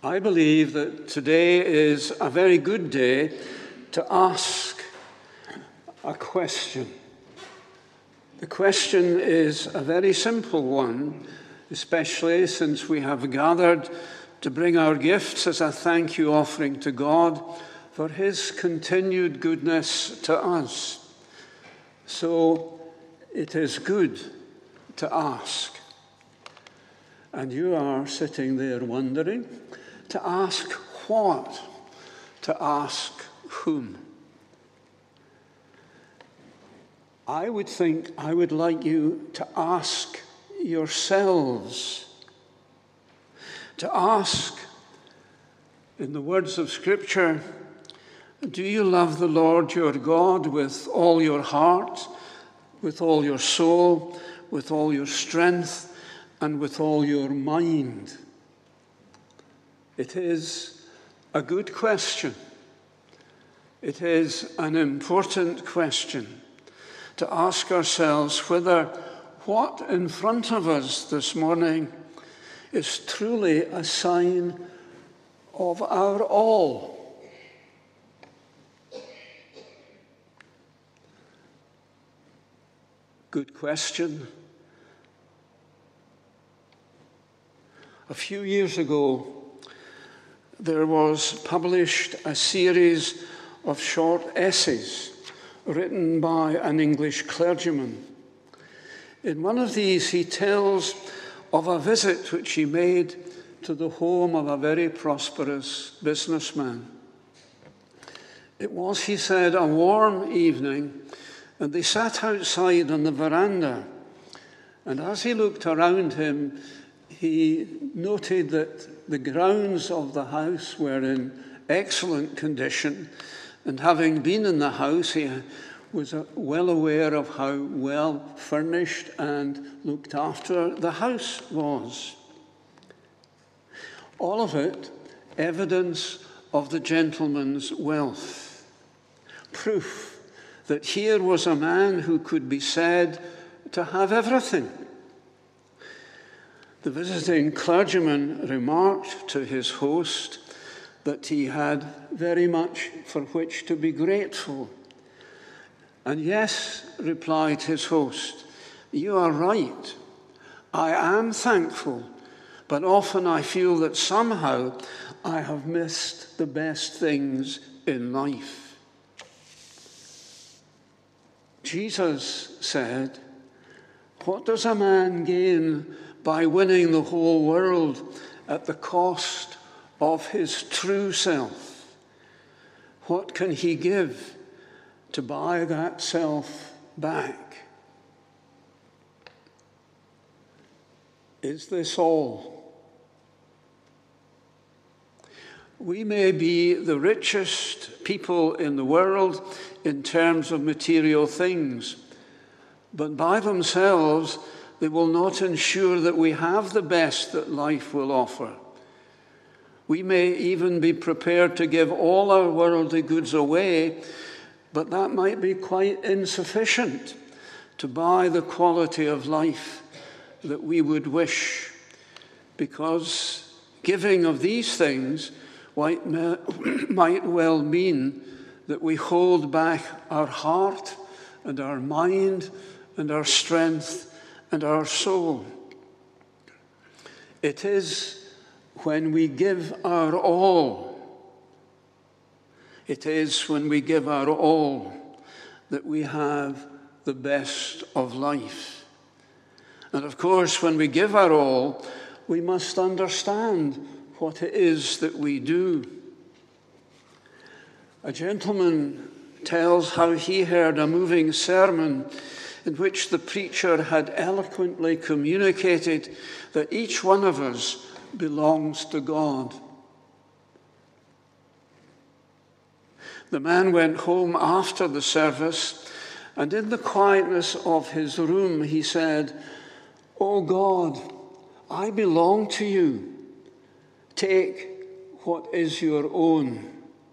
I believe that today is a very good day to ask a question. The question is a very simple one, especially since we have gathered to bring our gifts as a thank you offering to God for his continued goodness to us. So it is good to ask. And you are sitting there wondering, to ask what? To ask whom? I would think I would like you to ask yourselves. To ask, in the words of Scripture, do you love the Lord your God with all your heart, with all your soul, with all your strength, and with all your mind? It is a good question. It is an important question to ask ourselves whether what in front of us this morning is truly a sign of our all. Good question. A few years ago, there was published a series of short essays written by an English clergyman. In one of these, he tells of a visit which he made to the home of a very prosperous businessman. It was, he said, a warm evening, and they sat outside on the veranda. And as he looked around him, he noted that the grounds of the house were in excellent condition, and having been in the house, he was well aware of how well furnished and looked after the house was. All of it evidence of the gentleman's wealth, proof that here was a man who could be said to have everything. The visiting clergyman remarked to his host that he had very much for which to be grateful. And yes, replied his host, you are right. I am thankful, but often I feel that somehow I have missed the best things in life. Jesus said, what does a man gain by winning the whole world at the cost of his true self? What can he give to buy that self back? Is this all? We may be the richest people in the world in terms of material things, but by themselves, they will not ensure that we have the best that life will offer. We may even be prepared to give all our worldly goods away, but that might be quite insufficient to buy the quality of life that we would wish, because giving of these things might well mean that we hold back our heart and our mind and our strength and our soul. It is when we give our all, it is when we give our all that we have the best of life. And of course, when we give our all, we must understand what it is that we do. A gentleman tells how he heard a moving sermon in which the preacher had eloquently communicated that each one of us belongs to God. The man went home after the service, and in the quietness of his room he said, "Oh God, I belong to you. Take what is your own."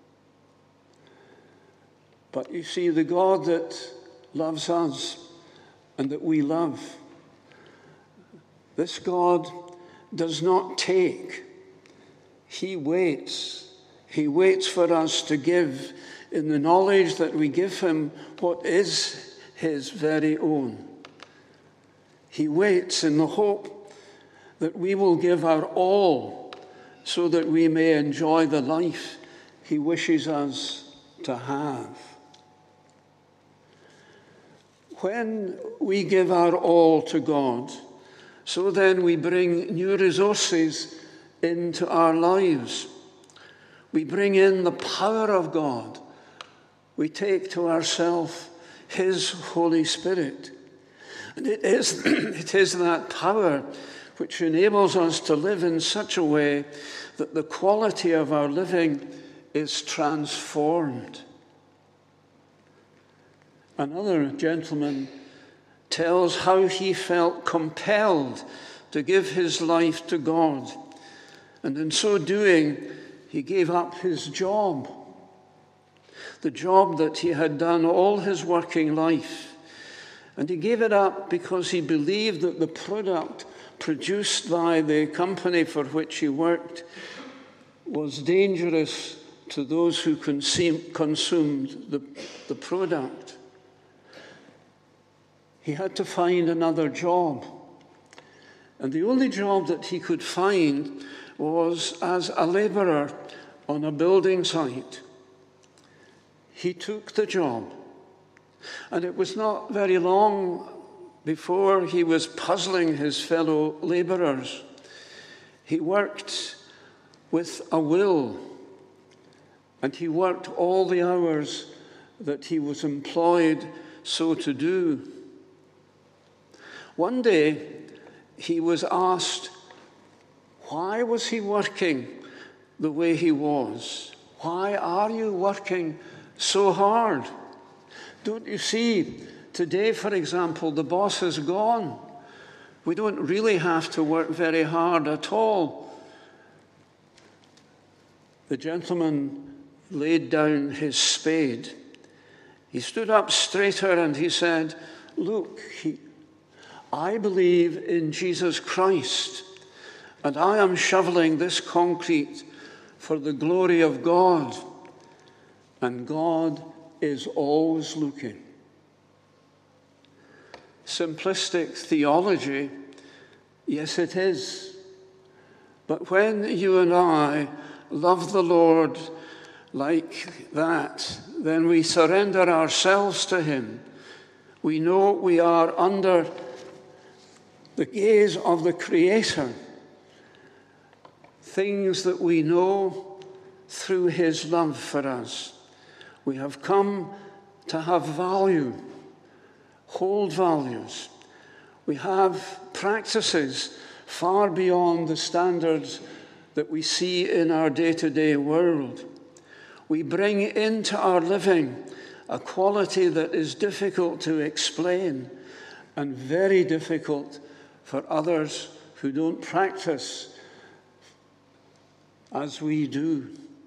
But you see, the God that loves us and that we love, this God does not take. He waits. He waits for us to give in the knowledge that we give him what is his very own. He waits in the hope that we will give our all so that we may enjoy the life he wishes us to have. When we give our all to God, so then we bring new resources into our lives. We bring in the power of God. We take to ourselves his Holy Spirit. And it is that power which enables us to live in such a way that the quality of our living is transformed. Another gentleman tells how he felt compelled to give his life to God. And in so doing, he gave up his job, the job that he had done all his working life. And he gave it up because he believed that the product produced by the company for which he worked was dangerous to those who consumed the product. He had to find another job. And the only job that he could find was as a laborer on a building site. He took the job. And it was not very long before he was puzzling his fellow laborers. He worked with a will, and he worked all the hours that he was employed so to do. One day, he was asked, why was he working the way he was? Why are you working so hard? Don't you see, today, for example, the boss is gone. We don't really have to work very hard at all. The gentleman laid down his spade. He stood up straighter and he said, look, I believe in Jesus Christ, and I am shoveling this concrete for the glory of God, and God is always looking. Simplistic theology, yes it is. But when you and I love the Lord like that, then we surrender ourselves to him. We know we are under the gaze of the Creator, things that we know through his love for us. We have come to have value, hold values. We have practices far beyond the standards that we see in our day-to-day world. We bring into our living a quality that is difficult to explain and very difficult for others who don't practice as we do.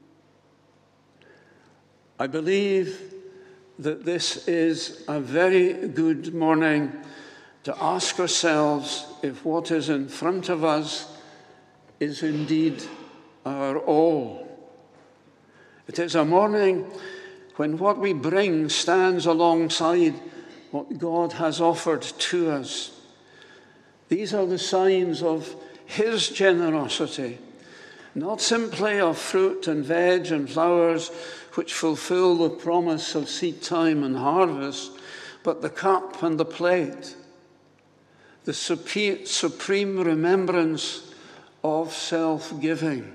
I believe that this is a very good morning to ask ourselves if what is in front of us is indeed our all. It is a morning when what we bring stands alongside what God has offered to us. These are the signs of his generosity, not simply of fruit and veg and flowers which fulfill the promise of seed time and harvest, but the cup and the plate, the supreme remembrance of self-giving.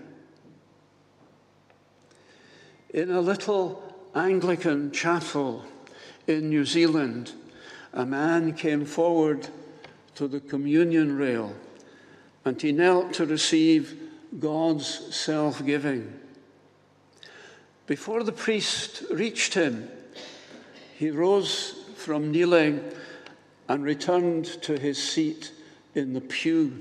In a little Anglican chapel in New Zealand, a man came forward to the communion rail, and he knelt to receive God's self-giving. Before the priest reached him, he rose from kneeling and returned to his seat in the pew,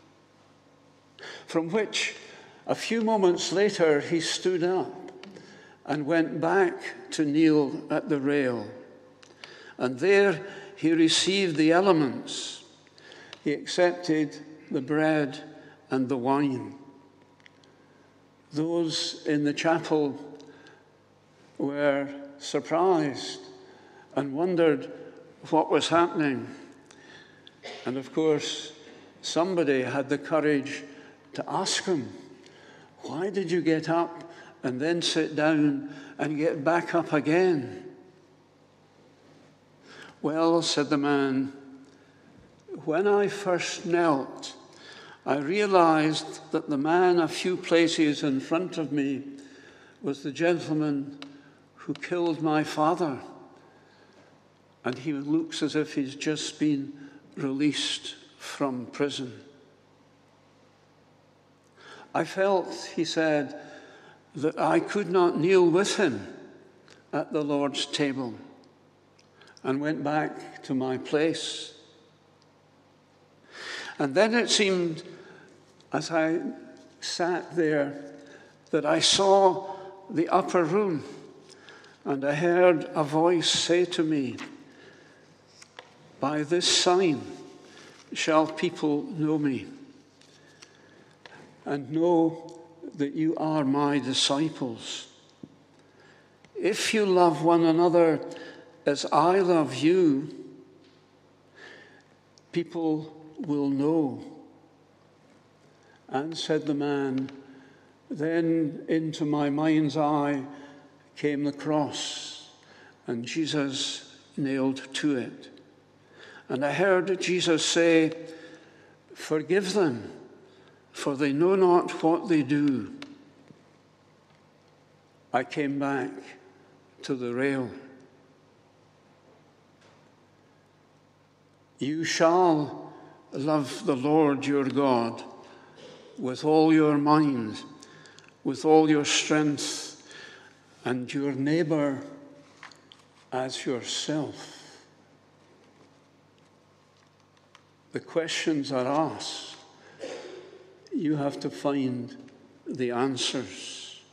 from which a few moments later he stood up and went back to kneel at the rail. And there he received the elements. He accepted the bread and the wine. Those in the chapel were surprised and wondered what was happening. And of course, somebody had the courage to ask him, "Why did you get up and then sit down and get back up again?" "Well," said the man, "when I first knelt, I realized that the man a few places in front of me was the gentleman who killed my father. And he looks as if he's just been released from prison. I felt," he said, "that I could not kneel with him at the Lord's table, and went back to my place. And then it seemed, as I sat there, that I saw the upper room, and I heard a voice say to me, 'By this sign shall people know me, and know that you are my disciples, if you love one another as I love you.' People will know." And said the man, "Then into my mind's eye came the cross, and Jesus nailed to it. And I heard Jesus say, 'Forgive them, for they know not what they do.' I came back to the rail. You shall love the Lord your God with all your mind, with all your strength, and your neighbor as yourself." The questions are asked. You have to find the answers.